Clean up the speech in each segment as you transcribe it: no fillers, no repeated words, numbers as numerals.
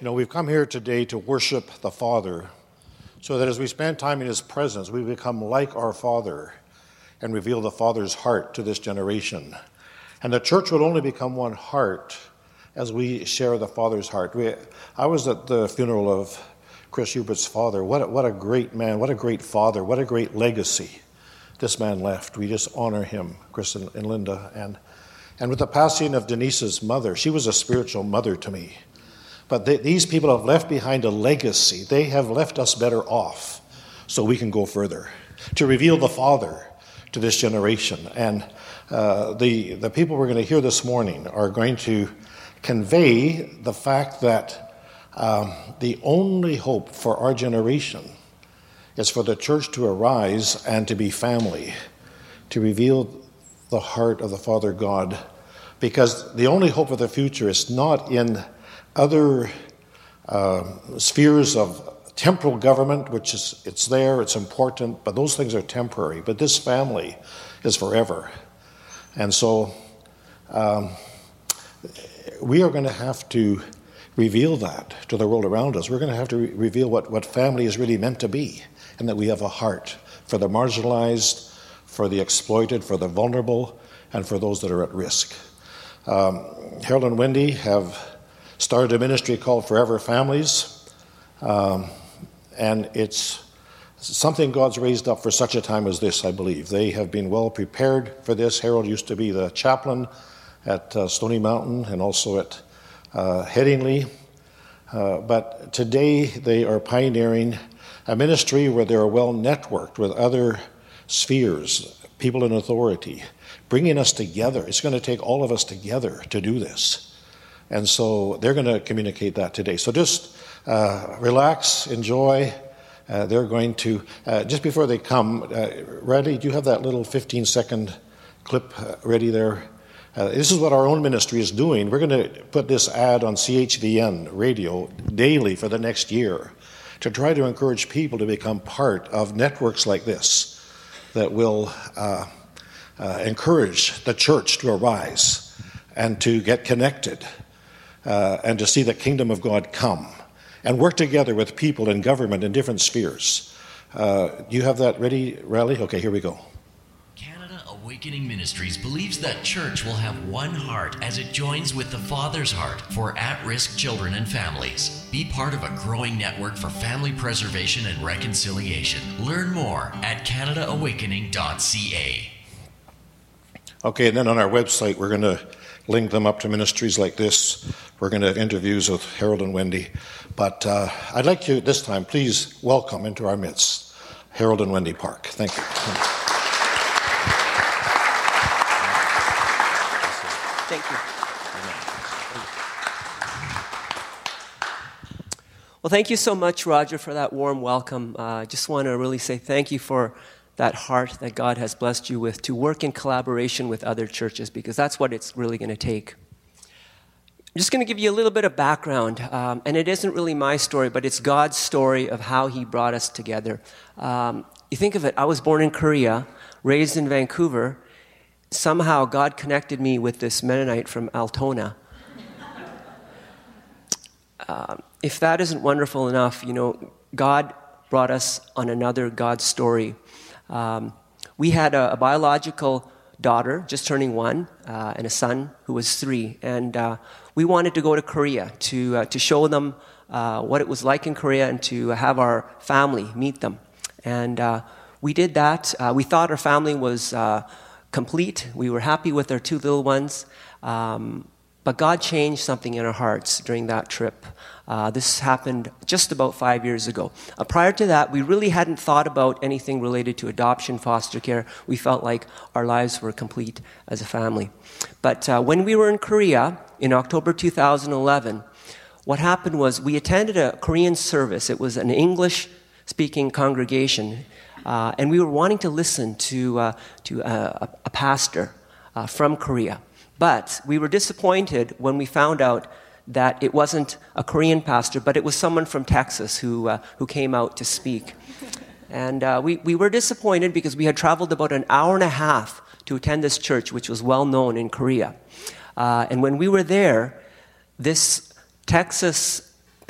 We've come here today to worship the Father so that as we spend time in His presence, we become like our Father and reveal the Father's heart to this generation. And the church will only become one heart as we share the Father's heart. I was at the funeral of Chris Hubert's father. What a great man, what a great father, what a great legacy this man left. We just honor him, Chris and Linda. And with the passing of Denise's mother, she was a spiritual mother to me. But these people have left behind a legacy. They have left us better off so we can go further, to reveal the Father to this generation. And the people we're going to hear this morning are going to convey the fact that the only hope for our generation is for the church to arise and to be family, to reveal the heart of the Father God, because the only hope for the future is not in other spheres of temporal government, which it's there, it's important, but those things are temporary. But this family is forever. And so we are going to have to reveal that to the world around us. We're going to have to reveal what family is really meant to be, and that we have a heart for the marginalized, for the exploited, for the vulnerable, and for those that are at risk. Harold and Wendy have started a ministry called Forever Families, and it's something God's raised up for such a time as this, I believe. They have been well prepared for this. Harold used to be the chaplain at Stony Mountain and also at Headingley, but today they are pioneering a ministry where they are well networked with other spheres, people in authority, bringing us together. It's going to take all of us together to do this. And so they're going to communicate that today. So just relax, enjoy. They're going to, just before they come, Radley, do you have that little 15-second clip ready there? This is what our own ministry is doing. We're going to put this ad on CHVN radio daily for the next year to try to encourage people to become part of networks like this that will encourage the church to arise and to get connected and to see the kingdom of God come and work together with people in government in different spheres. Do you have that ready, Riley? Okay, here we go. Canada Awakening Ministries believes that church will have one heart as it joins with the Father's heart for at-risk children and families. Be part of a growing network for family preservation and reconciliation. Learn more at canadaawakening.ca. Okay, and then on our website, we're going to link them up to ministries like this. We're going to have interviews with Harold and Wendy. But I'd like to, this time, please welcome into our midst Harold and Wendy Park. Thank you. Thank you. Well, thank you so much, Roger, for that warm welcome. I just want to really say thank you for that heart that God has blessed you with to work in collaboration with other churches, because that's what it's really going to take. I'm just going to give you a little bit of background, and it isn't really my story, but it's God's story of how He brought us together. You think of it, I was born in Korea, raised in Vancouver. Somehow God connected me with this Mennonite from Altona. If that isn't wonderful enough, God brought us on another God story. We had a biological daughter, just turning 1, and a son who was 3. And we wanted to go to Korea to show them what it was like in Korea and to have our family meet them. And we did that. We thought our family was complete. We were happy with our 2 little ones. But God changed something in our hearts during that trip. This happened just about 5 years ago. Prior to that, we really hadn't thought about anything related to adoption, foster care. We felt like our lives were complete as a family. But when we were in Korea in October 2011, what happened was we attended a Korean service. It was an English-speaking congregation, and we were wanting to listen to a pastor from Korea. But we were disappointed when we found out that it wasn't a Korean pastor, but it was someone from Texas who came out to speak. And we were disappointed because we had traveled about an hour and a half to attend this church, which was well known in Korea. And when we were there, this Texas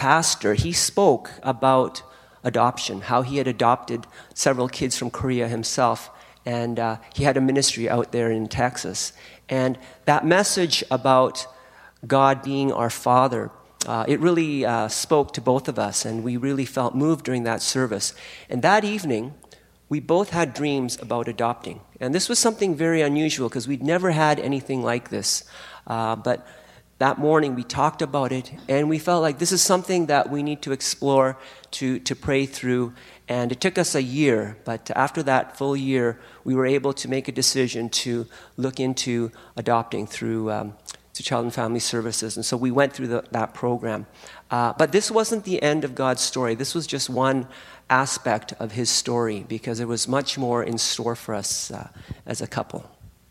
pastor, he spoke about adoption, how he had adopted several kids from Korea himself, and he had a ministry out there in Texas. And that message about God being our Father, it really spoke to both of us, and we really felt moved during that service. And that evening, we both had dreams about adopting. And this was something very unusual because we'd never had anything like this. But that morning we talked about it, and we felt like this is something that we need to explore, to pray through. And it took us a year, but after that full year, we were able to make a decision to look into adopting through to Child and Family Services. And so we went through that program. But this wasn't the end of God's story. This was just one aspect of his story, because there was much more in store for us as a couple.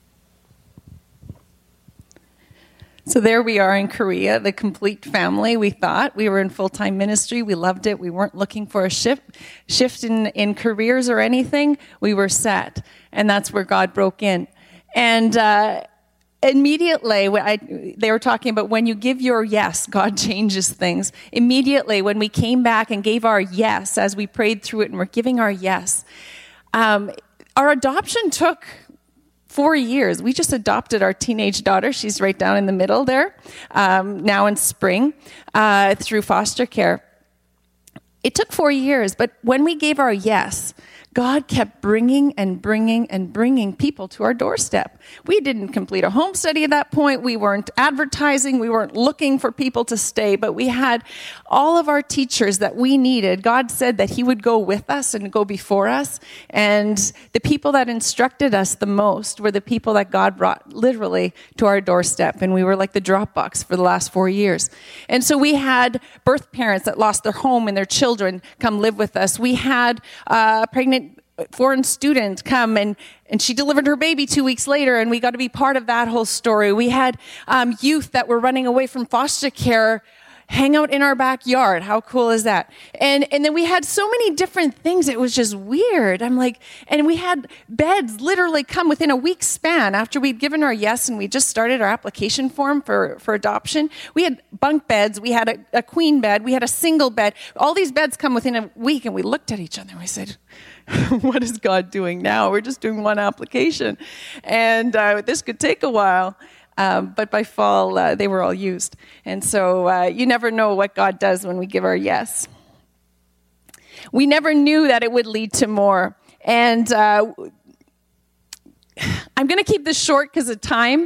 So there we are in Korea, the complete family. We thought we were in full-time ministry. We loved it. We weren't looking for a shift in careers or anything. We were set. And that's where God broke in. And immediately, they were talking about when you give your yes, God changes things. Immediately, when we came back and gave our yes, as we prayed through it and we're giving our yes, our adoption took 4 years. We just adopted our teenage daughter. She's right down in the middle there, now in spring, through foster care. It took 4 years, but when we gave our yes, God kept bringing and bringing and bringing people to our doorstep. We didn't complete a home study at that point. We weren't advertising. We weren't looking for people to stay, but we had all of our teachers that we needed. God said that he would go with us and go before us. And the people that instructed us the most were the people that God brought literally to our doorstep. And we were like the Dropbox for the last 4 years. And so we had birth parents that lost their home and their children come live with us. We had pregnant foreign student come and she delivered her baby 2 weeks later, and we got to be part of that whole story. We had youth that were running away from foster care hang out in our backyard. How cool is that? And then we had so many different things. It was just weird. I'm like, and we had beds literally come within a week span after we'd given our yes and we just started our application form for adoption. We had bunk beds. We had a queen bed. We had a single bed. All these beds come within a week, and we looked at each other and we said, what is God doing now? We're just doing one application. And this could take a while. But by fall, they were all used. And so you never know what God does when we give our yes. We never knew that it would lead to more. And I'm going to keep this short because of time.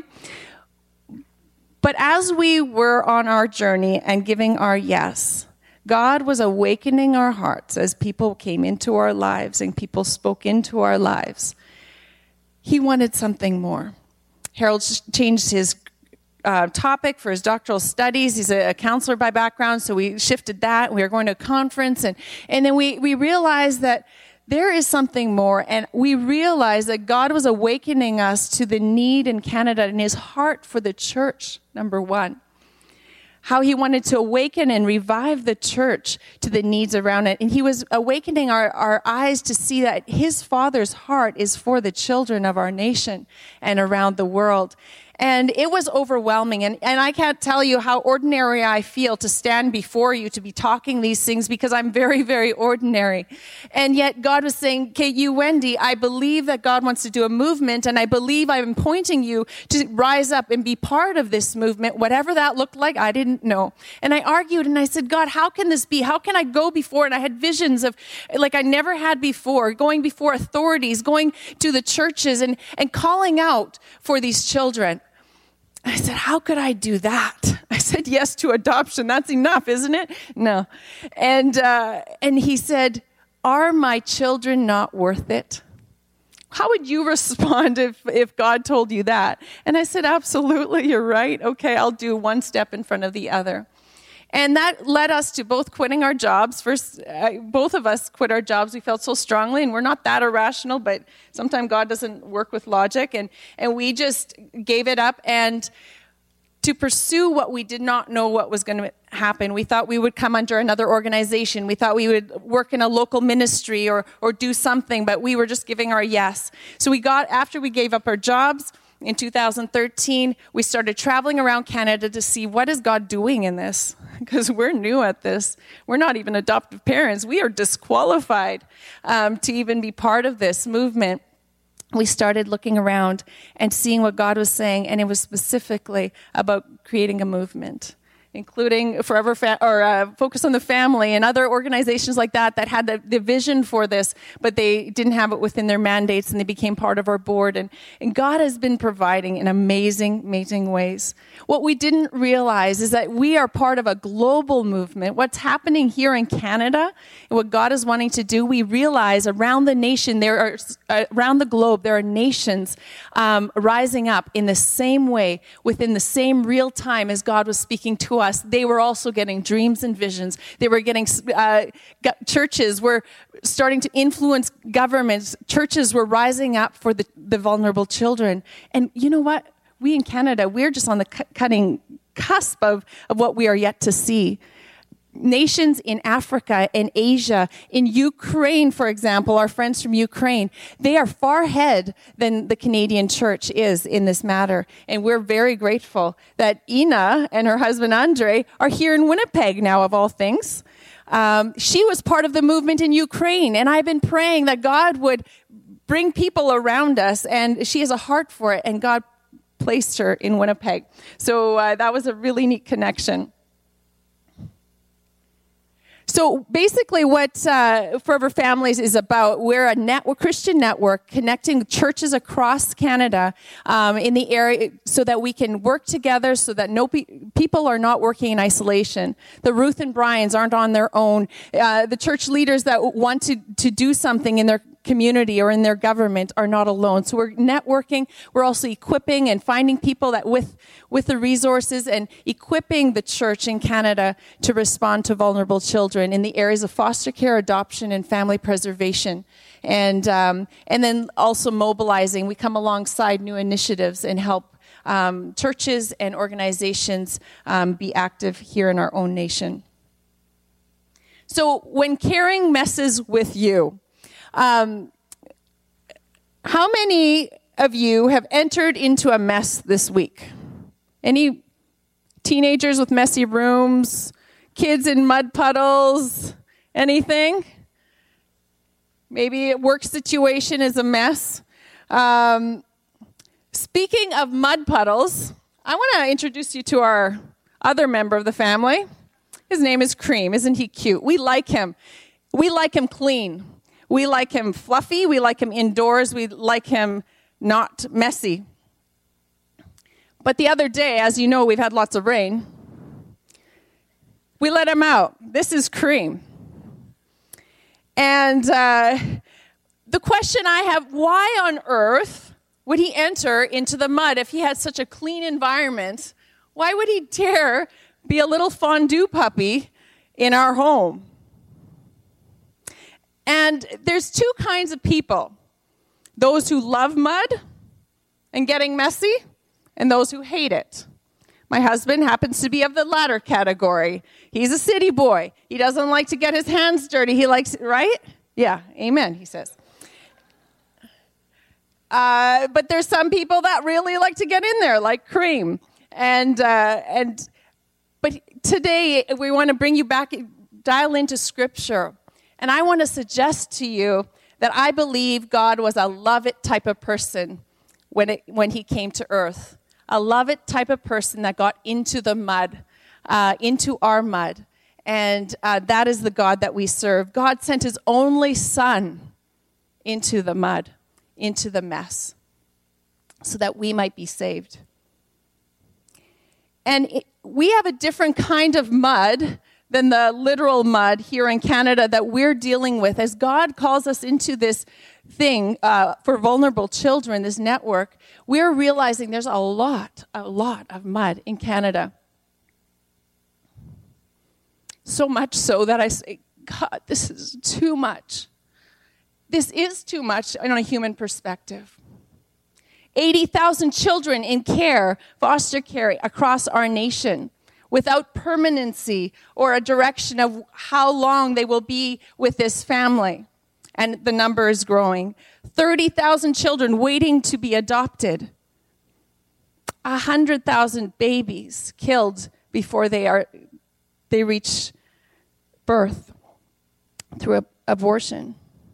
But as we were on our journey and giving our yes, God was awakening our hearts as people came into our lives and people spoke into our lives. He wanted something more. Harold changed his topic for his doctoral studies. He's a counselor by background, so we shifted that. We were going to a conference, and then we realized that there is something more, and we realized that God was awakening us to the need in Canada and his heart for the church, number one. How he wanted to awaken and revive the church to the needs around it. And he was awakening our eyes to see that his Father's heart is for the children of our nation and around the world. And it was overwhelming. And I can't tell you how ordinary I feel to stand before you, to be talking these things, because I'm very, very ordinary. And yet God was saying, okay, you, Wendy, I believe that God wants to do a movement, and I believe I'm pointing you to rise up and be part of this movement. Whatever that looked like, I didn't know. And I argued, and I said, God, how can this be? How can I go before? And I had visions of, like I never had before, going before authorities, going to the churches and calling out for these children. I said, how could I do that? I said yes to adoption. That's enough, isn't it? No. And he said, are my children not worth it? How would you respond if God told you that? And I said, absolutely, you're right. Okay, I'll do one step in front of the other. And that led us to both quitting our jobs. First, both of us quit our jobs. We felt so strongly, and we're not that irrational, but sometimes God doesn't work with logic. And we just gave it up and to pursue what we did not know what was going to happen. We thought we would come under another organization. We thought we would work in a local ministry or do something, but we were just giving our yes. So after we gave up our jobs, In 2013, we started traveling around Canada to see what is God doing in this, because we're new at this. We're not even adoptive parents. We are disqualified to even be part of this movement. We started looking around and seeing what God was saying, and it was specifically about creating a movement, including Focus on the Family and other organizations like that had the vision for this, but they didn't have it within their mandates, and they became part of our board. And God has been providing in amazing, amazing ways. What we didn't realize is that we are part of a global movement. What's happening here in Canada and what God is wanting to do, we realize around the nation, around the globe, there are nations rising up in the same way, within the same real time as God was speaking to us. They were also getting dreams and visions. They were getting, churches were starting to influence governments. Churches were rising up for the vulnerable children. And you know what? We in Canada, we're just on the cutting cusp of what we are yet to see. Nations in Africa and Asia, in Ukraine, for example, our friends from Ukraine, they are far ahead than the Canadian church is in this matter. And we're very grateful that Ina and her husband Andre are here in Winnipeg now, of all things. She was part of the movement in Ukraine, and I've been praying that God would bring people around us, and she has a heart for it, and God placed her in Winnipeg. So that was a really neat connection. So basically what Forever Families is about, we're a Christian network connecting churches across Canada in the area so that we can work together, so that people are not working in isolation. The Ruth and Brians aren't on their own. The church leaders that want to do something in their community or in their government are not alone. So we're networking. We're also equipping and finding people that with the resources and equipping the church in Canada to respond to vulnerable children in the areas of foster care, adoption, and family preservation. And then also mobilizing. We come alongside new initiatives and help churches and organizations be active here in our own nation. So when caring messes with you, how many of you have entered into a mess this week? Any teenagers with messy rooms? Kids in mud puddles? Anything? Maybe a work situation is a mess. Speaking of mud puddles, I want to introduce you to our other member of the family. His name is Cream. Isn't he cute? We like him. We like him clean. We like him fluffy. We like him indoors. We like him not messy. But the other day, as you know, we've had lots of rain. We let him out. This is Cream. And the question I have, why on earth would he enter into the mud if he had such a clean environment? Why would he dare be a little fondue puppy in our home? And there's two kinds of people. Those who love mud and getting messy, and those who hate it. My husband happens to be of the latter category. He's a city boy. He doesn't like to get his hands dirty. He likes, right? Yeah, amen, he says. But there's some people that really like to get in there, like Cream. But today, we want to bring you back, dial into Scripture. And I want to suggest to you that I believe God was a love-it type of person when he came to earth. A love-it type of person that got into the mud, into our mud. And that is the God that we serve. God sent his only son into the mud, into the mess, so that we might be saved. And we have a different kind of mud than the literal mud here in Canada that we're dealing with. As God calls us into this thing for vulnerable children, this network, we're realizing there's a lot of mud in Canada. So much so that I say, God, this is too much. This is too much on a human perspective. 80,000 children in care, foster care, across our nation, without permanency or a direction of how long they will be with this family. And the number is growing. 30,000 children waiting to be adopted. 100,000 babies killed before they reach birth through abortion.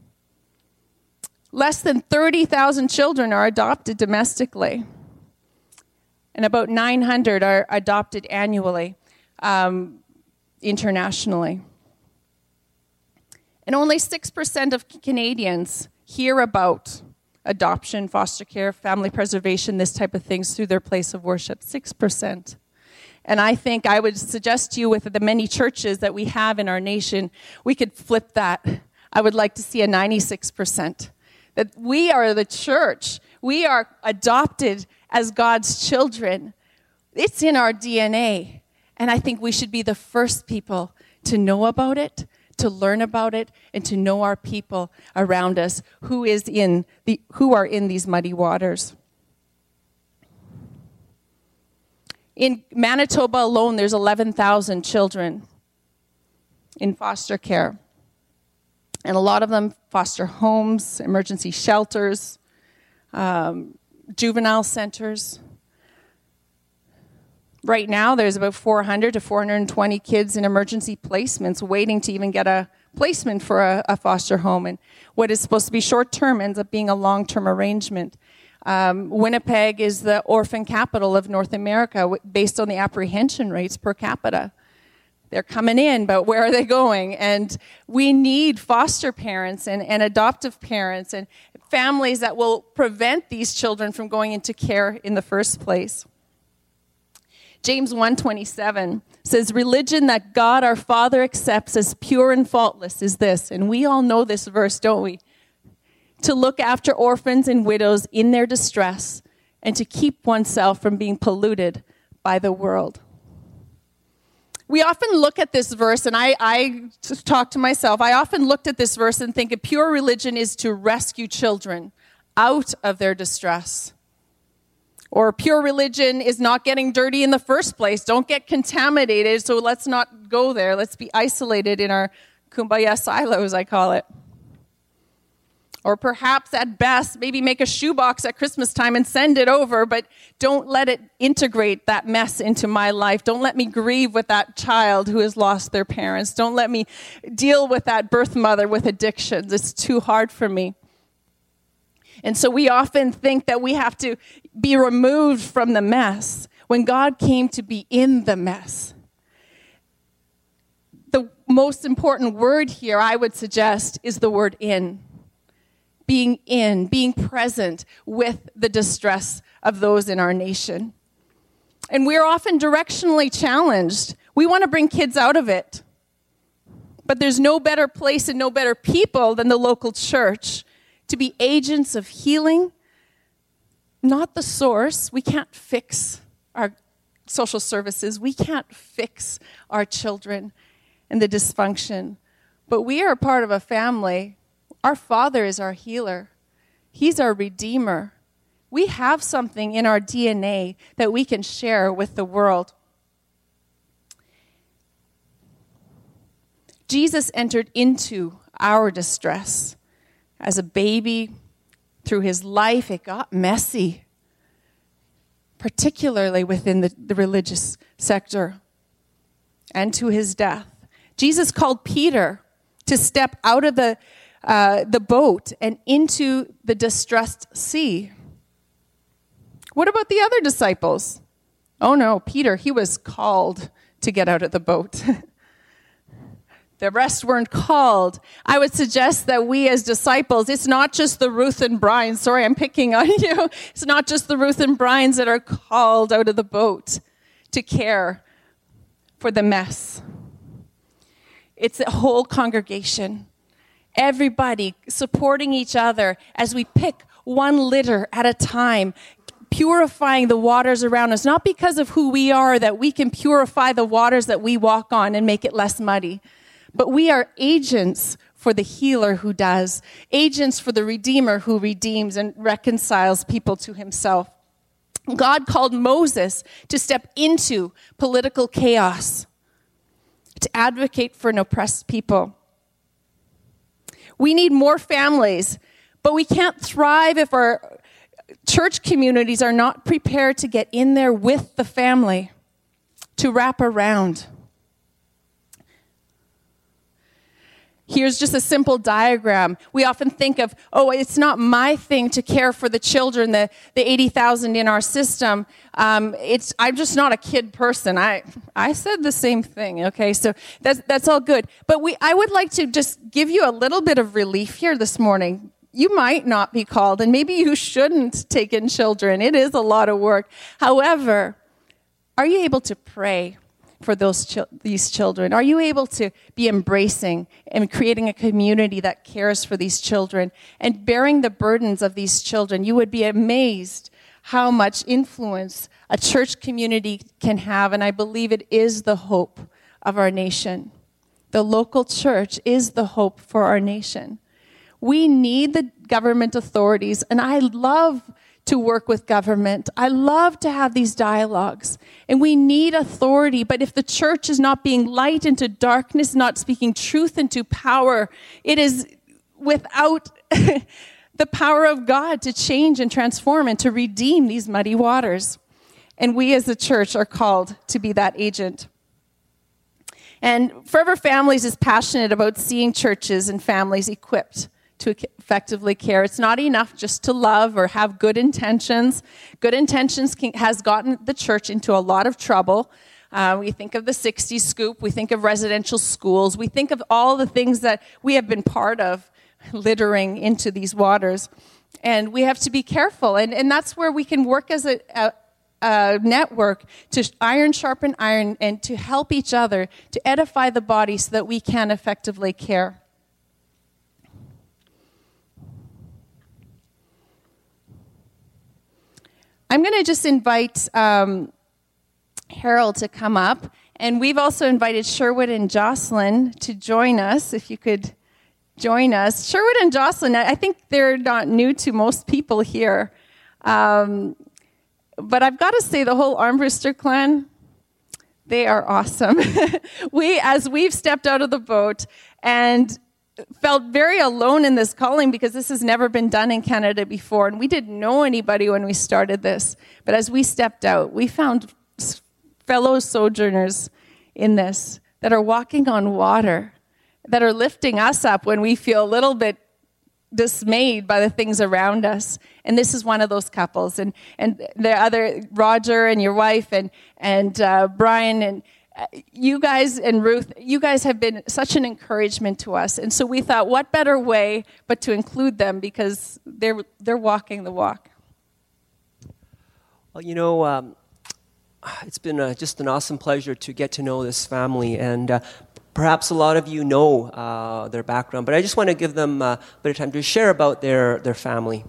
Less than 30,000 children are adopted domestically, and about 900 are adopted annually internationally. And only 6% of Canadians hear about adoption, foster care, family preservation, this type of things through their place of worship. 6%. And I think I would suggest to you, with the many churches that we have in our nation, we could flip that. I would like to see a 96%. That we are the church. We are adopted as God's children. It's in our DNA. And I think we should be the first people to know about it, to learn about it, and to know our people around us who are in these muddy waters. In Manitoba alone, there's 11,000 children in foster care. And a lot of them foster homes, emergency shelters, juvenile centers. Right now, there's about 400 to 420 kids in emergency placements waiting to even get a placement for a foster home. And what is supposed to be short-term ends up being a long-term arrangement. Winnipeg is the orphan capital of North America based on the apprehension rates per capita. They're coming in, but where are they going? And we need foster parents and adoptive parents and families that will prevent these children from going into care in the first place. James 1:27 says, "Religion that God our Father accepts as pure and faultless is this," and we all know this verse, don't we? "To look after orphans and widows in their distress and to keep oneself from being polluted by the world." We often look at this verse, and I just talk to myself, I often looked at this verse and think a pure religion is to rescue children out of their distress. Or pure religion is not getting dirty in the first place. Don't get contaminated, so let's not go there. Let's be isolated in our kumbaya silos, I call it. Or perhaps at best, maybe make a shoebox at Christmas time and send it over, but don't let it integrate that mess into my life. Don't let me grieve with that child who has lost their parents. Don't let me deal with that birth mother with addictions. It's too hard for me. And so we often think that we have to be removed from the mess when God came to be in the mess. The most important word here, I would suggest, is the word in. Being present with the distress of those in our nation. And we're often directionally challenged. We want to bring kids out of it. But there's no better place and no better people than the local church to be agents of healing, not the source. We can't fix our social services. We can't fix our children and the dysfunction. But we are part of a family. Our Father is our healer. He's our Redeemer. We have something in our DNA that we can share with the world. Jesus entered into our distress. As a baby, through his life, it got messy, particularly within the religious sector, and to his death. Jesus called Peter to step out of the boat and into the distressed sea. What about the other disciples? Oh no, Peter, he was called to get out of the boat. The rest weren't called. I would suggest that we as disciples, it's not just the Ruth and Brian. Sorry, I'm picking on you. It's not just the Ruth and Brians that are called out of the boat to care for the mess. It's a whole congregation. Everybody supporting each other as we pick one litter at a time, purifying the waters around us, not because of who we are that we can purify the waters that we walk on and make it less muddy, but we are agents for the healer who does, agents for the Redeemer who redeems and reconciles people to himself. God called Moses to step into political chaos, to advocate for an oppressed people. We need more families, but we can't thrive if our church communities are not prepared to get in there with the family, to wrap around. Here's just a simple diagram. We often think of, it's not my thing to care for the children, the 80,000 in our system. I'm just not a kid person. I said the same thing, okay? So that's all good. But I would like to just give you a little bit of relief here this morning. You might not be called, and maybe you shouldn't take in children. It is a lot of work. However, are you able to pray for these children? Are you able to be embracing and creating a community that cares for these children and bearing the burdens of these children? You would be amazed how much influence a church community can have, and I believe it is the hope of our nation. The local church is the hope for our nation. We need the government authorities, and I love to work with government. I love to have these dialogues. And we need authority, but if the church is not being light into darkness, not speaking truth into power, it is without the power of God to change and transform and to redeem these muddy waters. And we as a church are called to be that agent. And Forever Families is passionate about seeing churches and families equipped to effectively care. It's not enough just to love or have good intentions. Good intentions has gotten the church into a lot of trouble. We think of the 60s scoop. We think of residential schools. We think of all the things that we have been part of littering into these waters. And we have to be careful. And that's where we can work as a network to iron sharpen iron and to help each other to edify the body so that we can effectively care. I'm going to just invite Harold to come up. And we've also invited Sherwood and Jocelyn to join us, if you could join us. Sherwood and Jocelyn, I think they're not new to most people here. But I've got to say, the whole Armbruster clan, they are awesome. As we've stepped out of the boat and felt very alone in this calling because this has never been done in Canada before, and we didn't know anybody when we started this. But as we stepped out, we found fellow sojourners in this that are walking on water, that are lifting us up when we feel a little bit dismayed by the things around us. And this is one of those couples. And the other, Roger and your wife and Brian and you guys and Ruth, you guys have been such an encouragement to us. And so we thought, what better way but to include them because they're walking the walk. Well, it's been just an awesome pleasure to get to know this family. And perhaps a lot of you know their background, but I just want to give them a bit of time to share about their family.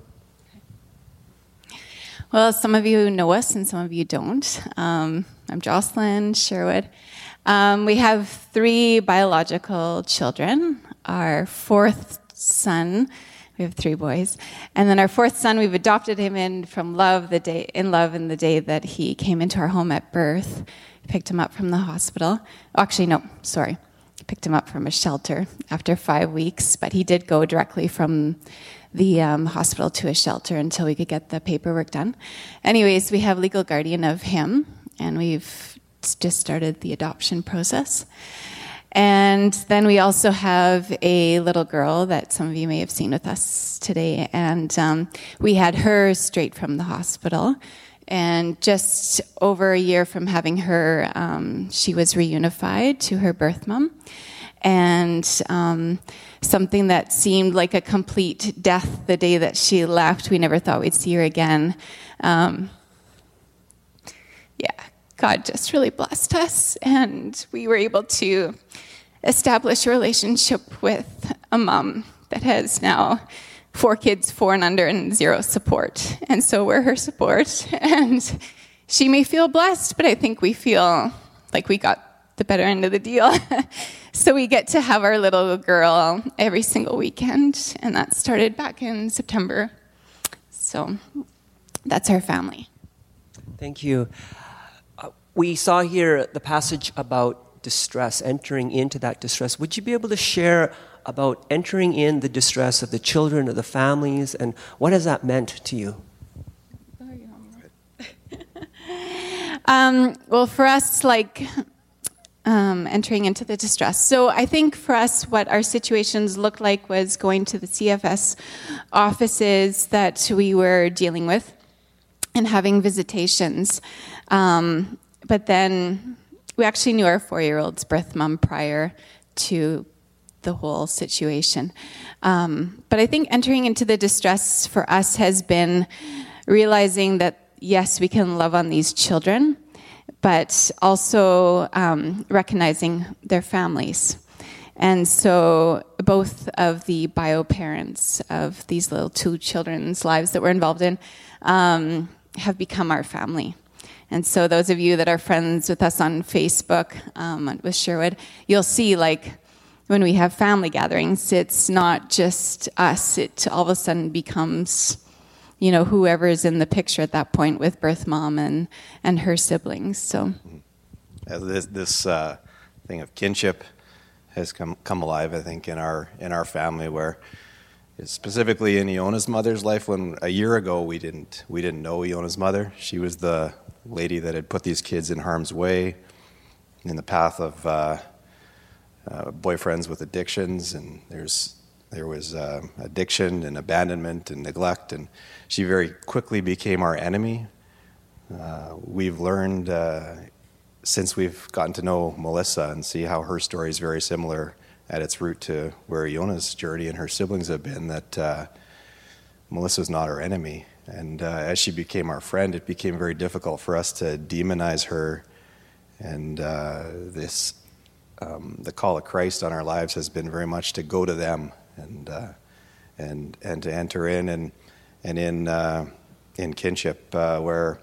Well, some of you know us and some of you don't. I'm Jocelyn Sherwood. We have 3 biological children. Our 4th son, we have 3 boys, and then our 4th son, we've adopted him in the day that he came into our home at birth. Picked him up from the hospital. Picked him up from a shelter after 5 weeks, but he did go directly from the hospital to a shelter until we could get the paperwork done. Anyways, we have legal guardian of him, and we've just started the adoption process. And then we also have a little girl that some of you may have seen with us today, and we had her straight from the hospital. And just over a year from having her, she was reunified to her birth mom. And something that seemed like a complete death the day that she left, we never thought we'd see her again. God just really blessed us, and we were able to establish a relationship with a mom that has now 4 kids, 4 and under, and 0 support. And so we're her support. And she may feel blessed, but I think we feel like we got the better end of the deal. So we get to have our little girl every single weekend. And that started back in September. So that's our family. Thank you. We saw here the passage about distress, entering into that distress. Would you be able to share about entering in the distress of the children, of the families, and what has that meant to you? Well, for us, entering into the distress. So I think for us, what our situations looked like was going to the CFS offices that we were dealing with and having visitations. But then we actually knew our 4-year-old's birth mom prior to the whole situation. But I think entering into the distress for us has been realizing that, yes, we can love on these children, but also recognizing their families. And so both of the bio parents of these little 2 children's lives that we're involved in have become our family. And so those of you that are friends with us on Facebook, with Sherwood, you'll see when we have family gatherings, it's not just us. It all of a sudden becomes, whoever is in the picture at that point with birth mom and her siblings. So this thing of kinship has come alive, I think, in our family, where specifically in Iona's mother's life. When a year ago we didn't know Iona's mother. She was the lady that had put these kids in harm's way, in the path of boyfriends with addictions, and there was addiction and abandonment and neglect, and she very quickly became our enemy. We've learned since we've gotten to know Melissa and see how her story is very similar at its root to where Iona's journey and her siblings have been, that Melissa's not our enemy. And as she became our friend, it became very difficult for us to demonize her. And the call of Christ on our lives has been very much to go to them and to enter in and in kinship, where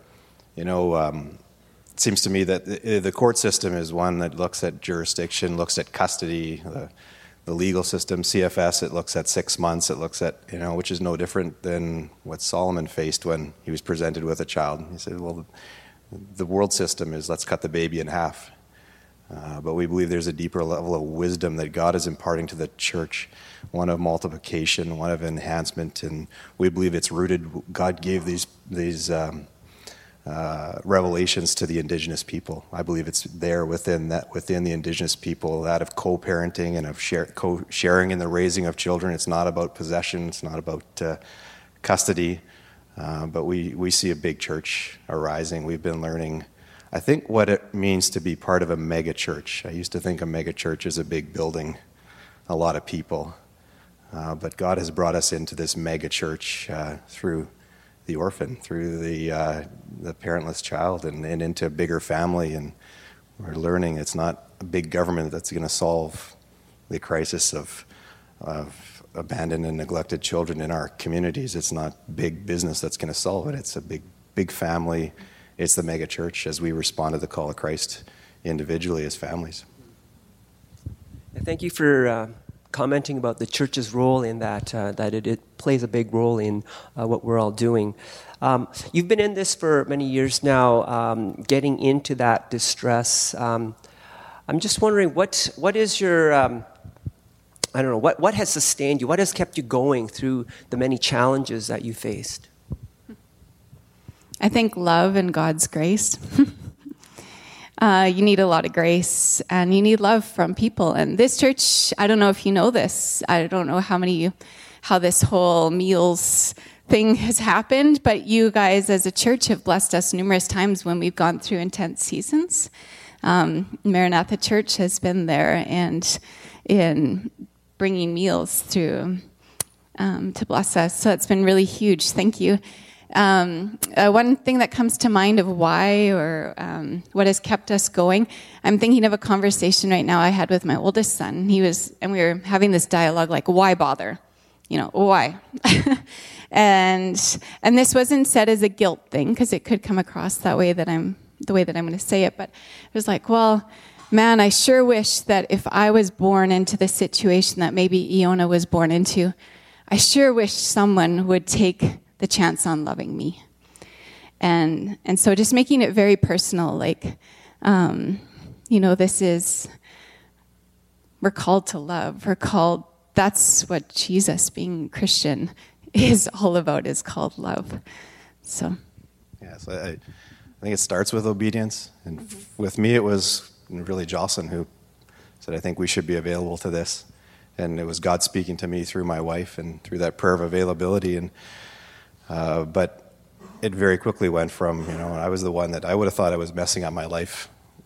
it seems to me that the court system is one that looks at jurisdiction, looks at custody. The legal system, CFS, it looks at 6 months. It looks at, which is no different than what Solomon faced when he was presented with a child. He said, well, the world system is let's cut the baby in half. But we believe there's a deeper level of wisdom that God is imparting to the church, one of multiplication, one of enhancement, and we believe it's rooted. God gave these revelations to the Indigenous people. I believe it's there within the Indigenous people, that of co-parenting and of sharing in the raising of children. It's not about possession. It's not about custody. But we see a big church arising. We've been learning, I think, what it means to be part of a mega church. I used to think a mega church is a big building, a lot of people. But God has brought us into this mega church through the orphan, through the parentless child, and into a bigger family. And we're learning it's not a big government that's going to solve the crisis of abandoned and neglected children in our communities. It's not big business that's going to solve it. It's a big family. It's the mega church as we respond to the call of Christ individually as families. Thank you for commenting about the church's role in that, that it plays a big role in what we're all doing. You've been in this for many years now, getting into that distress. I'm just wondering, what is your, I don't know, what has sustained you? What has kept you going through the many challenges that you faced? I think love and God's grace. You need a lot of grace, and you need love from people. And this church, I don't know if you know this. I don't know how this whole meals thing has happened, but you guys as a church have blessed us numerous times when we've gone through intense seasons. Maranatha Church has been there and in bringing meals through to bless us. So it's been really huge. Thank you. One thing that comes to mind of why or what has kept us going, I'm thinking of a conversation right now I had with my oldest son. We were having this dialogue like, why bother? Why? and this wasn't said as a guilt thing, because it could come across the way that I'm going to say it. But it was like, well, man, I sure wish that if I was born into the situation that maybe Iona was born into, I sure wish someone would take the chance on loving me. And so just making it very personal, like, this is, we're called to love. That's what Jesus, being Christian, is all about, is called love. So. Yes, I think it starts with obedience. And with me, it was really Jocelyn who said, I think we should be available to this. And it was God speaking to me through my wife and through that prayer of availability. And but it very quickly went from, I was the one that I would have thought I was messing up my life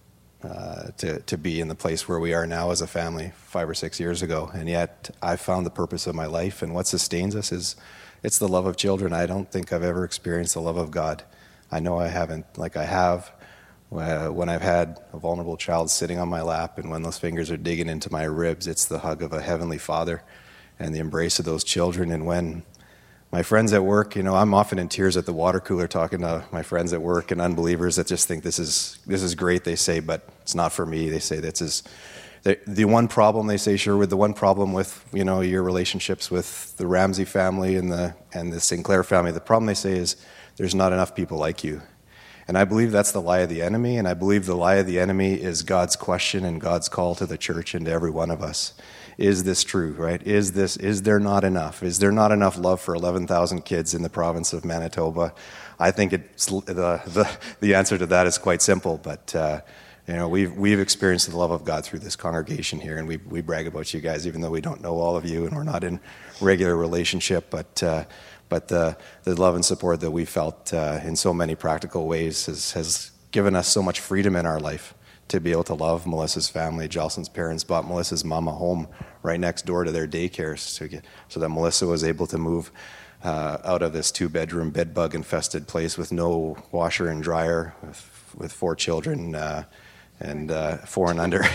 to be in the place where we are now as a family 5 or 6 years ago. And yet I found the purpose of my life, and what sustains us is it's the love of children. I don't think I've ever experienced the love of God. I know I haven't, like I have when I've had a vulnerable child sitting on my lap, and when those fingers are digging into my ribs, it's the hug of a Heavenly Father and the embrace of those children. And when my friends at work, I'm often in tears at the water cooler talking to my friends at work and unbelievers that just think this is great, they say, but it's not for me. They say the one problem, they say, Sherwood, the one problem with, your relationships with the Ramsey family and the Sinclair family, the problem, they say, is there's not enough people like you. And I believe that's the lie of the enemy, and I believe the lie of the enemy is God's question and God's call to the church and to every one of us. Is this true, right? Is there not enough? Is there not enough love for 11,000 kids in the province of Manitoba? I think it's the answer to that is quite simple, but we've experienced the love of God through this congregation here, and we brag about you guys, even though we don't know all of you and we're not in regular relationship, but the love and support that we felt in so many practical ways has given us so much freedom in our life to be able to love Melissa's family. Jocelyn's parents bought Melissa's mom a home right next door to their daycare so that Melissa was able to move out of this 2-bedroom bed-bug-infested place with no washer and dryer, with 4 children and 4 and under,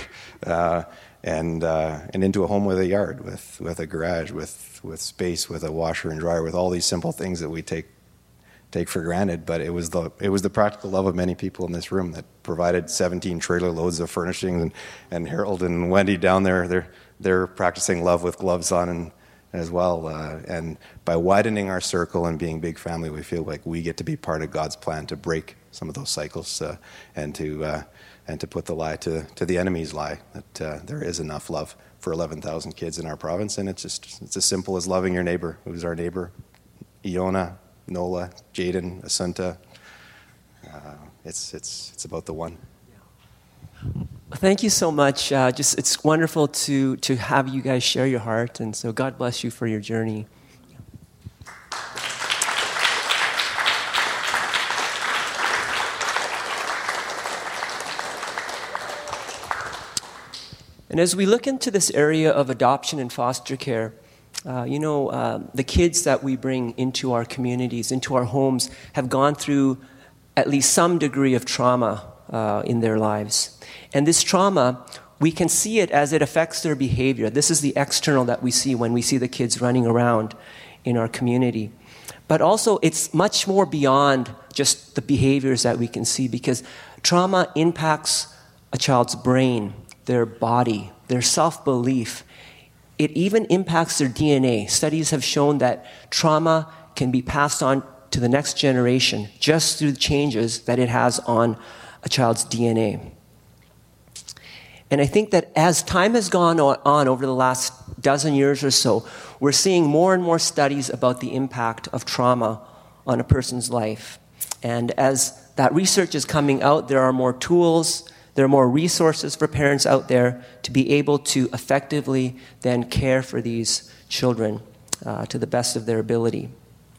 and into a home with a yard, with a garage, with space, with a washer and dryer, with all these simple things that we take for granted. But it was the practical love of many people in this room that provided 17 trailer loads of furnishings, and Harold and Wendy down there, they're practicing love with gloves on as well. And by widening our circle and being big family, we feel like we get to be part of God's plan to break some of those cycles and to put the lie to the enemy's lie that there is enough love for 11,000 kids in our province. And it's as simple as loving your neighbor. Who's our neighbor? Iona, Nola, Jaden, Asunta. It's about the one. Thank you so much. It's wonderful to have you guys share your heart, and so God bless you for your journey. And as we look into this area of adoption and foster care, the kids that we bring into our communities, into our homes, have gone through at least some degree of trauma in their lives. And this trauma, we can see it as it affects their behavior. This is the external that we see when we see the kids running around in our community. But also, it's much more beyond just the behaviors that we can see, because trauma impacts a child's brain, their body, their self-belief. It even impacts their DNA. Studies have shown that trauma can be passed on to the next generation just through the changes that it has on a child's DNA. And I think that as time has gone on over the last dozen years or so, we're seeing more and more studies about the impact of trauma on a person's life. And as that research is coming out, there are more tools, there are more resources for parents out there to be able to effectively then care for these children to the best of their ability.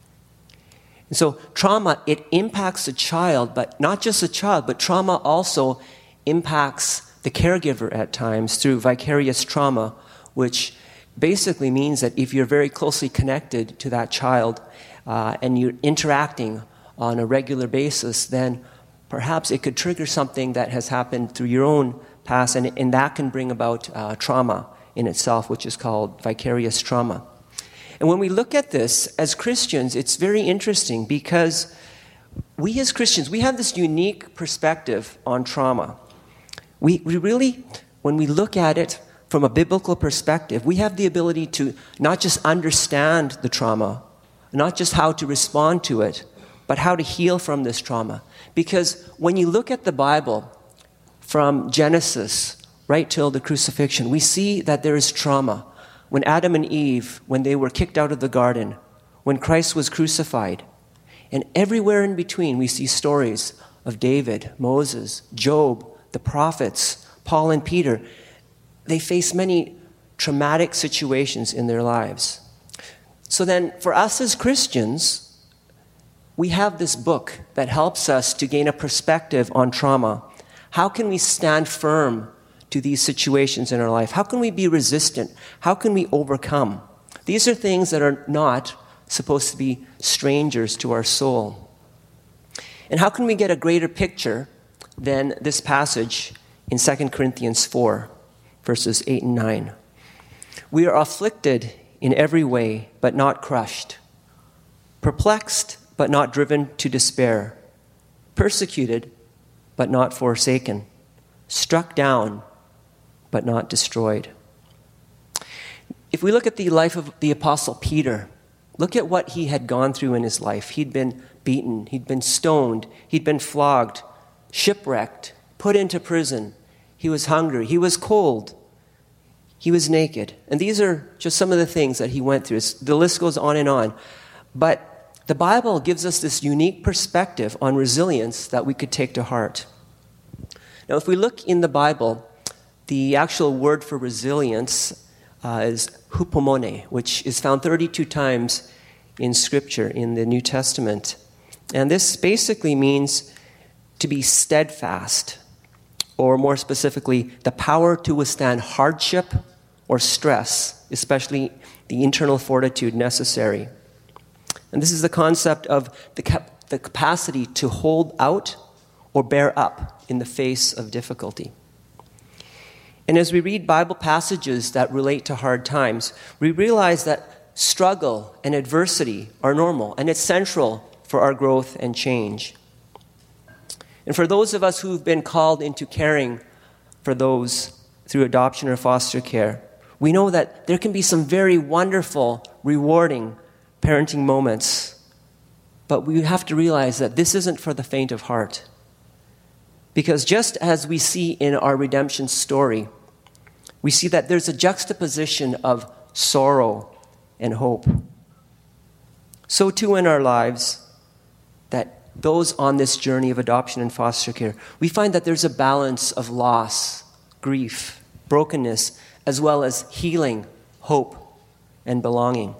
And so trauma, it impacts the child, but not just the child, but trauma also impacts the caregiver at times through vicarious trauma, which basically means that if you're very closely connected to that child and you're interacting on a regular basis, then perhaps it could trigger something that has happened through your own past, and that can bring about trauma in itself, which is called vicarious trauma. And when we look at this as Christians, it's very interesting because we as Christians, we have this unique perspective on trauma. We really, when we look at it from a biblical perspective, we have the ability to not just understand the trauma, not just how to respond to it, but how to heal from this trauma. Because when you look at the Bible, from Genesis right till the crucifixion, we see that there is trauma. When Adam and Eve, when they were kicked out of the garden, when Christ was crucified, and everywhere in between we see stories of David, Moses, Job, the prophets, Paul and Peter, they face many traumatic situations in their lives. So then, for us as Christians, we have this book that helps us to gain a perspective on trauma. How can we stand firm to these situations in our life? How can we be resistant? How can we overcome? These are things that are not supposed to be strangers to our soul. And how can we get a greater picture than this passage in 2 Corinthians 4, verses 8 and 9? We are afflicted in every way, but not crushed. Perplexed, but not driven to despair. Persecuted, but not forsaken. Struck down, but not destroyed. If we look at the life of the Apostle Peter, look at what he had gone through in his life. He'd been beaten, he'd been stoned, he'd been flogged, shipwrecked, put into prison. He was hungry, he was cold, he was naked. And these are just some of the things that he went through. The list goes on and on. But the Bible gives us this unique perspective on resilience that we could take to heart. Now, if we look in the Bible, the actual word for resilience is hupomone, which is found 32 times in Scripture in the New Testament. And this basically means to be steadfast, or more specifically, the power to withstand hardship or stress, especially the internal fortitude necessary. And this is the concept of the capacity to hold out or bear up in the face of difficulty. And as we read Bible passages that relate to hard times, we realize that struggle and adversity are normal, and it's central for our growth and change. And for those of us who've been called into caring for those through adoption or foster care, we know that there can be some very wonderful, rewarding parenting moments. But we have to realize that this isn't for the faint of heart. Because just as we see in our redemption story, we see that there's a juxtaposition of sorrow and hope. So too in our lives, that those on this journey of adoption and foster care, we find that there's a balance of loss, grief, brokenness, as well as healing, hope, and belonging.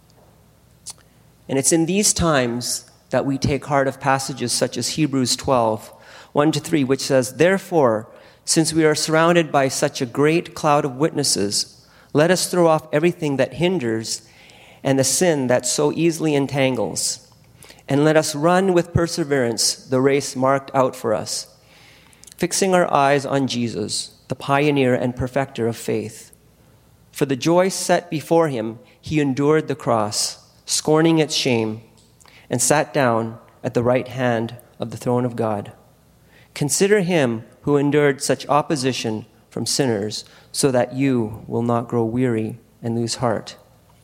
And it's in these times that we take heart of passages such as Hebrews 12, 1-3, which says, "Therefore, since we are surrounded by such a great cloud of witnesses, let us throw off everything that hinders and the sin that so easily entangles, and let us run with perseverance the race marked out for us, fixing our eyes on Jesus, the pioneer and perfecter of faith. For the joy set before him, he endured the cross, scorning its shame, and sat down at the right hand of the throne of God. Consider him who endured such opposition from sinners, so that you will not grow weary and lose heart."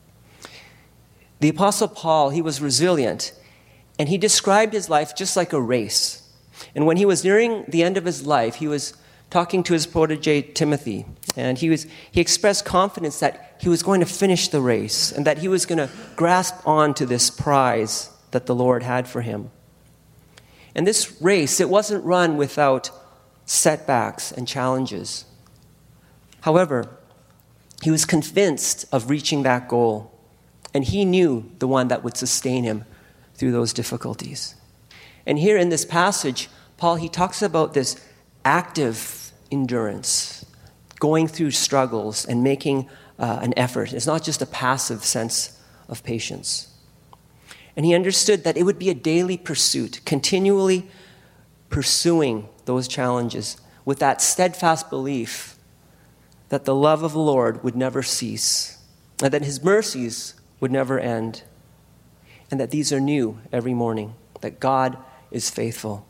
The Apostle Paul, he was resilient, and he described his life just like a race. And when he was nearing the end of his life, he was talking to his protege Timothy, and he expressed confidence that he was going to finish the race and that he was going to grasp on to this prize that the Lord had for him. And this race, it wasn't run without setbacks and challenges. However, he was convinced of reaching that goal, and he knew the one that would sustain him through those difficulties. And here in this passage, Paul, he talks about this active endurance, going through struggles and making an effort. It's not just a passive sense of patience. And he understood that it would be a daily pursuit, continually pursuing those challenges with that steadfast belief that the love of the Lord would never cease, and that his mercies would never end, and that these are new every morning, that God is faithful.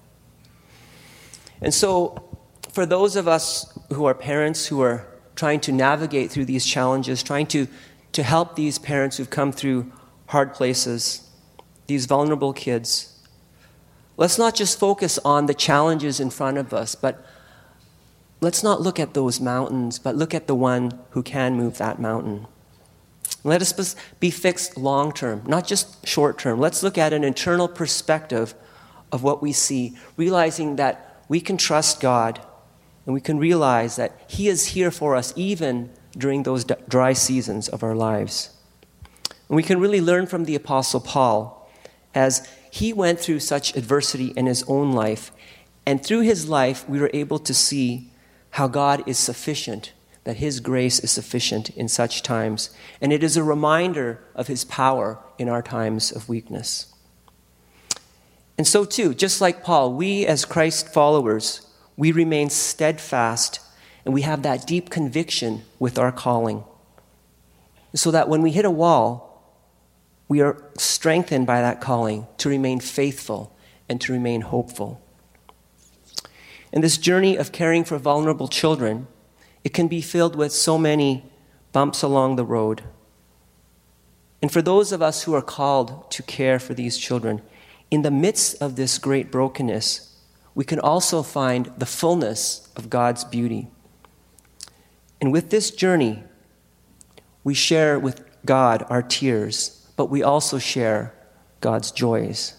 And so, for those of us who are parents who are trying to navigate through these challenges, trying to help these parents who've come through hard places, these vulnerable kids, let's not just focus on the challenges in front of us, but let's not look at those mountains, but look at the one who can move that mountain. Let us be fixed long term, not just short term. Let's look at an eternal perspective of what we see, realizing that we can trust God and we can realize that He is here for us even during those dry seasons of our lives. And we can really learn from the Apostle Paul as he went through such adversity in his own life. And through his life, we were able to see how God is sufficient, that His grace is sufficient in such times. And it is a reminder of His power in our times of weakness. And so too, just like Paul, we as Christ followers, we remain steadfast and we have that deep conviction with our calling. So that when we hit a wall, we are strengthened by that calling to remain faithful and to remain hopeful. In this journey of caring for vulnerable children, it can be filled with so many bumps along the road. And for those of us who are called to care for these children, in the midst of this great brokenness, we can also find the fullness of God's beauty. And with this journey, we share with God our tears, but we also share God's joys.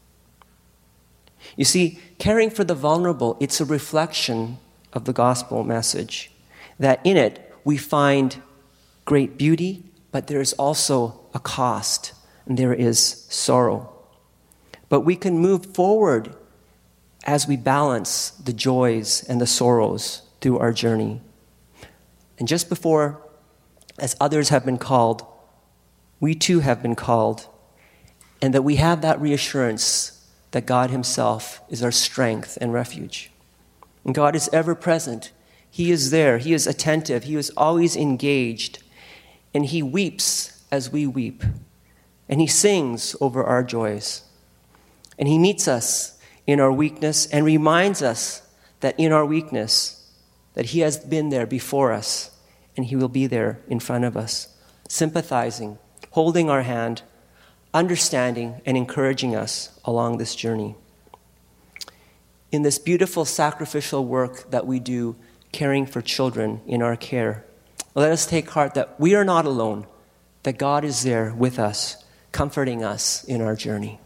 You see, caring for the vulnerable, it's a reflection of the gospel message, that in it we find great beauty, but there is also a cost, and there is sorrow. But we can move forward as we balance the joys and the sorrows through our journey. And just before, as others have been called, we too have been called, and that we have that reassurance that God Himself is our strength and refuge. And God is ever present. He is there. He is attentive. He is always engaged. And He weeps as we weep. And He sings over our joys. And He meets us in our weakness and reminds us that in our weakness, that He has been there before us and He will be there in front of us, sympathizing, holding our hand, understanding, and encouraging us along this journey. In this beautiful sacrificial work that we do, caring for children in our care, let us take heart that we are not alone, that God is there with us, comforting us in our journey.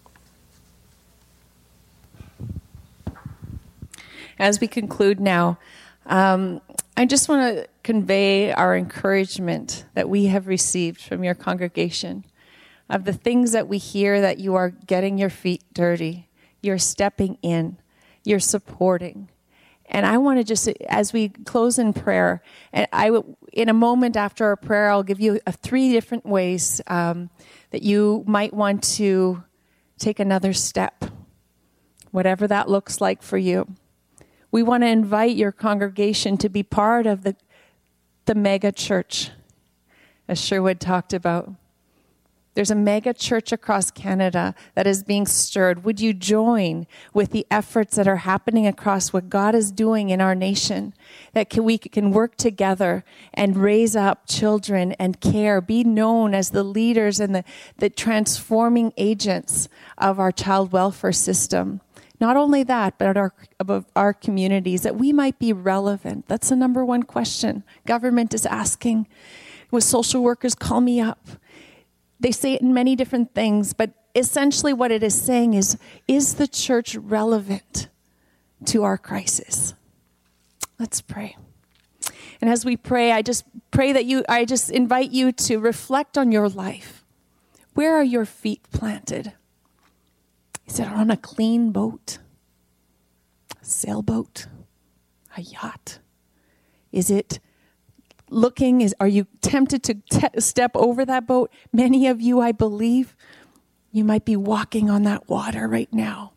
As we conclude now, I just want to convey our encouragement that we have received from your congregation of the things that we hear, that you are getting your feet dirty, you're stepping in, you're supporting. And I want to just, as we close in prayer, and in a moment after our prayer, I'll give you 3 different ways that you might want to take another step, whatever that looks like for you. We want to invite your congregation to be part of the mega church, as Sherwood talked about. There's a mega church across Canada that is being stirred. Would you join with the efforts that are happening across what God is doing in our nation? That we can work together and raise up children and care, be known as the leaders and the transforming agents of our child welfare system. Not only that, but of our communities, that we might be relevant. That's the number one question government is asking. When social workers call me up, they say it in many different things, but essentially what it is saying is the church relevant to our crisis? Let's pray. And as we pray, I just invite you to reflect on your life. Where are your feet planted? Is it on a clean boat? A sailboat? A yacht? Is it are you tempted to step over that boat? Many of you, I believe, you might be walking on that water right now.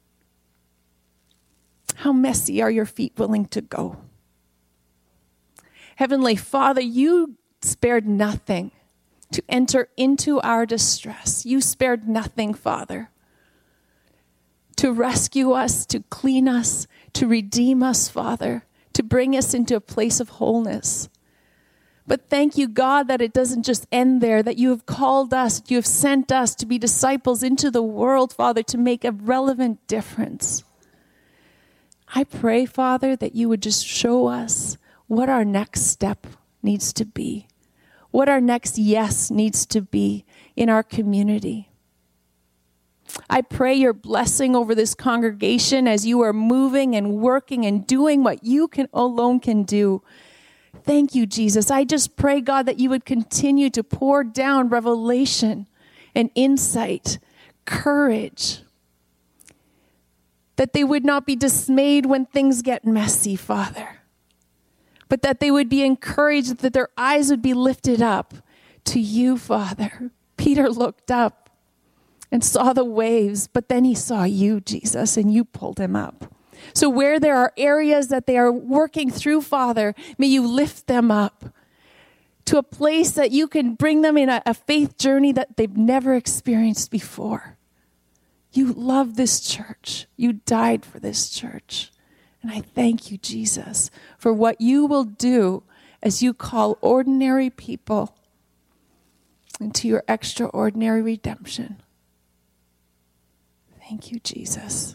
How messy are your feet willing to go? Heavenly Father, you spared nothing to enter into our distress. You spared nothing, Father, to rescue us, to clean us, to redeem us, Father, to bring us into a place of wholeness. But thank you, God, that it doesn't just end there, that you have called us, that you have sent us to be disciples into the world, Father, to make a relevant difference. I pray, Father, that you would just show us what our next step needs to be, what our next yes needs to be in our community. I pray your blessing over this congregation as you are moving and working and doing what you alone can do. Thank you, Jesus. I just pray, God, that you would continue to pour down revelation and insight, courage, that they would not be dismayed when things get messy, Father, but that they would be encouraged, that their eyes would be lifted up to you, Father. Peter looked up and saw the waves, but then he saw you, Jesus, and you pulled him up. So where there are areas that they are working through, Father, may you lift them up to a place that you can bring them in a faith journey that they've never experienced before. You love this church. You died for this church. And I thank you, Jesus, for what you will do as you call ordinary people into your extraordinary redemption. Thank you, Jesus.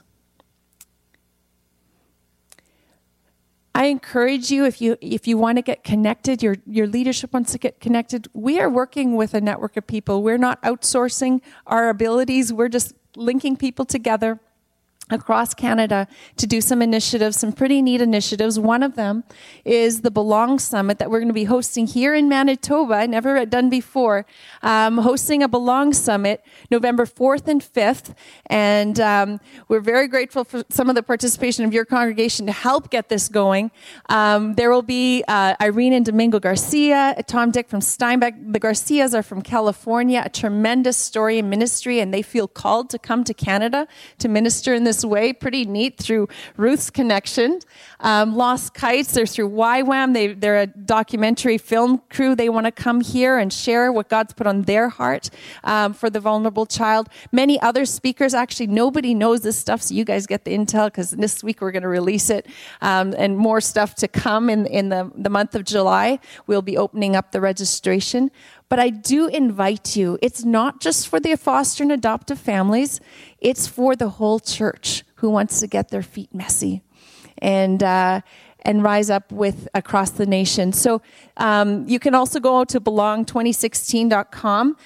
I encourage you, if you want to get connected, your leadership wants to get connected, we are working with a network of people. We're not outsourcing our abilities. We're just linking people together across Canada to do some initiatives, some pretty neat initiatives. One of them is the Belong Summit that we're going to be hosting here in Manitoba, never done before, hosting a Belong Summit November 4th and 5th. And we're very grateful for some of the participation of your congregation to help get this going. There will be Irene and Domingo Garcia, Tom Dick from Steinbeck. The Garcias are from California, a tremendous story and ministry, and they feel called to come to Canada to minister in this way. Pretty neat through Ruth's connection. Lost Kites, they're through YWAM. They're a documentary film crew. They want to come here and share what God's put on their heart for the vulnerable child. Many other speakers, actually nobody knows this stuff, so you guys get the intel because this week we're going to release it, and more stuff to come in the month of July. We'll be opening up the registration. But I do invite you, it's not just for the foster and adoptive families, it's for the whole church who wants to get their feet messy and rise up with across the nation. So you can also go to belong2016.com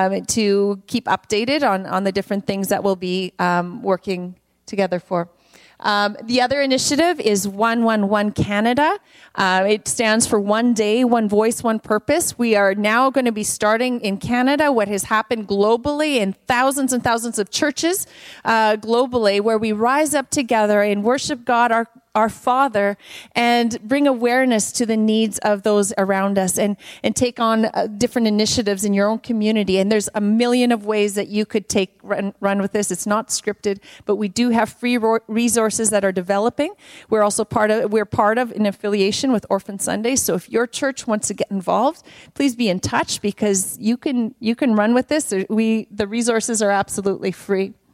to keep updated on the different things that we'll be working together for. The other initiative is 111 Canada. It stands for One Day, One Voice, One Purpose. We are now going to be starting in Canada what has happened globally in thousands and thousands of churches globally, where we rise up together and worship God, our Father, and bring awareness to the needs of those around us and take on different initiatives in your own community. And there's a million of ways that you could run with this. It's not scripted, but we do have free resources that are developing. We're also part of an affiliation with Orphan Sunday. So if your church wants to get involved, please be in touch because you can run with this. The resources are absolutely free.